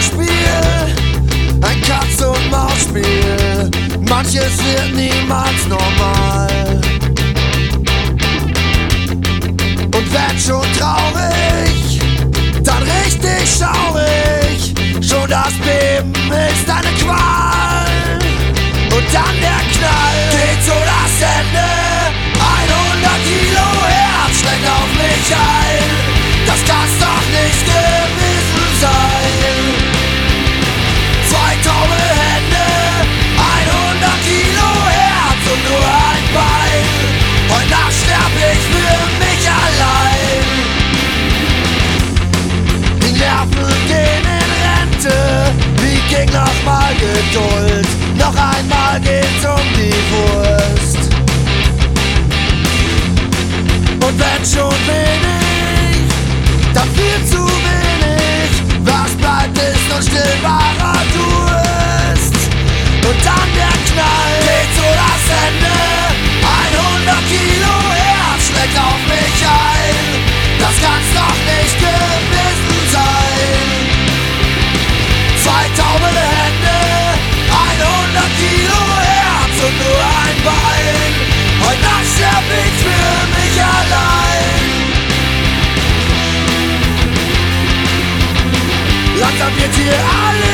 Schauspiel, ein Katz-und-Maus-Spiel. Manches wird niemals normal. Und wenn schon traurig, dann richtig schaurig. Schon das Beben ist eine Qual. Und dann der Knall, geht so das Ende. 100 Kilo Herz schlägt auf mich ein. Das kann's doch nicht gewesen sein. 2 taube Hände, 100 Kilo Herz und nur ein Bein. Heute Nacht sterb ich für mich allein. Die Nerven gehen in Rente, wie ging nochmal Geduld? Noch einmal geht's um die Wurst. Und wenn schon wenig, dann viel zu wenig. Was bleibt ist nur stillbarer Durst. Und dann der Knall, geht so das Ende. 100 Kilo Herz schlägt auf mich ein. Das kann's doch nicht gewesen sein. 2 taube Hände, 100 Kilo Herz und nur ein Bein. Heute Nacht sterb ich für mich allein. Langsam wird hier alles